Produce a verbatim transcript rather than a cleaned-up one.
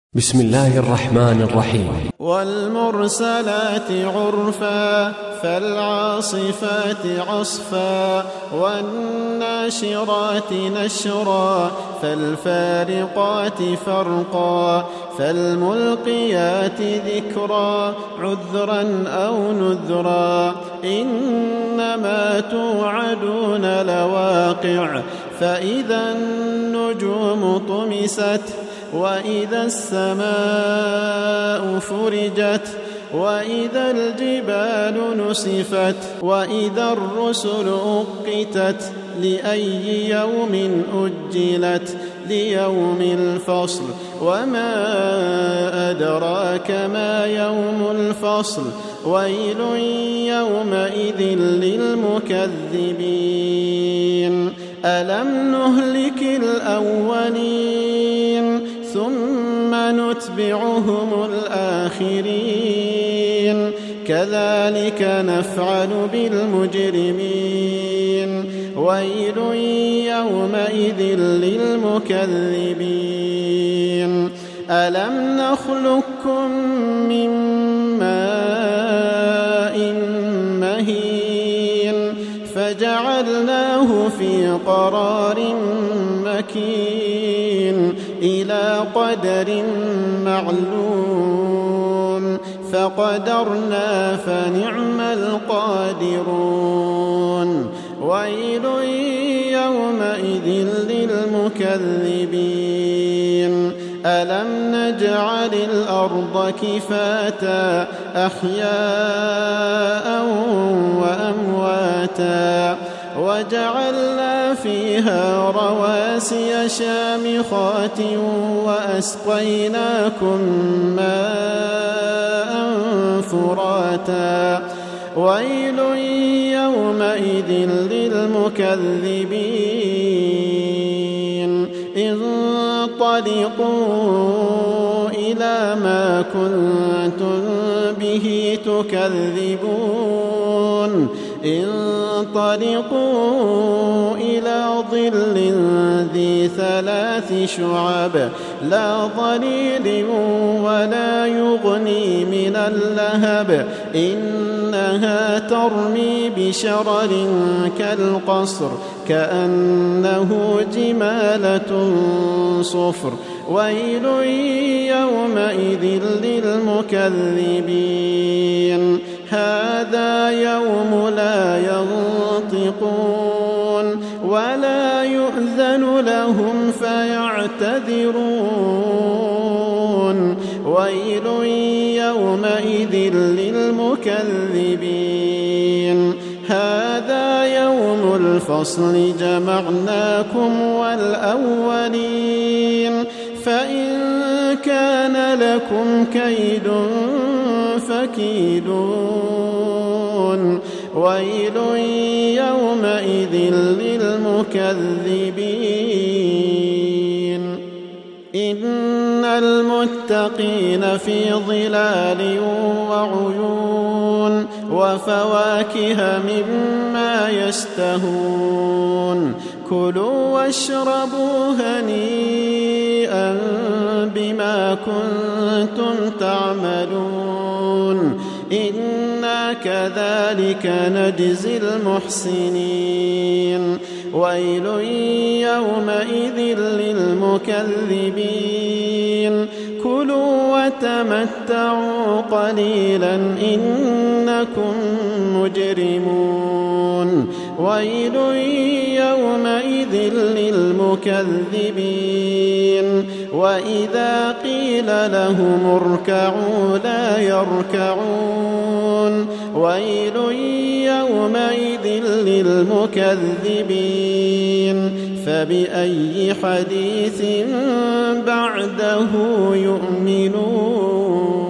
بسم الله الرحمن الرحيم. والمرسلات عرفا فالعاصفات عصفا والناشرات نشرا فالفارقات فرقا فالملقيات ذكرا عذرا أو نذرا إنما توعدون لواقع فإذا النجوم طمست وإذا السماء فرجت وإذا الجبال نسفت وإذا الرسل أقتت لأي يوم أجلت ليوم الفصل وما أدراك ما يوم الفصل ويل يومئذ للمكذبين ألم نهلك الأولين ثم نتبعهم الآخرين كذلك نفعل بالمجرمين ويل يومئذ للمكذبين ألم نخلقكم من ماء مهين فجعلناه في قرار مكين إلى قدر معلوم فقدرنا فنعم القادرون ويل يومئذ للمكذبين ألم نجعل الأرض كفاتا أحياء وأمواتا وجعلنا فيها رواسي شامخات وأسقيناكم ماء فراتا ويل يومئذ للمكذبين انطلقوا إلى ما كنتم به تكذبون انطلقوا إلى ظل ذي ثلاث شعب لا ظليل ولا يغني من اللهب إنها ترمي بشرر كالقصر كأنه جمالة صفر ويل يومئذ للمكذبين هذا يوم لا ينطقون ولا يؤذن لهم فيعتذرون ويل يومئذ للمكذبين هذا يوم الفصل جمعناكم والأولين فإن كان لكم كيد فكيدون ويل يومئذ للمكذبين إن المتقين في ظلال وعيون وفواكه مما يشتهون كلوا واشربوا هنيئا بما كنتم تعملون إنا كذلك نجزي المحسنين ويل يومئذ للمكذبين كلوا وتمتعوا قليلا إنكم مجرمون ويل يومئذ للمكذبين وإذا قيل لهم اركعوا لا يركعون ويل يومئذ للمكذبين فبأي حديث بعده يؤمنون.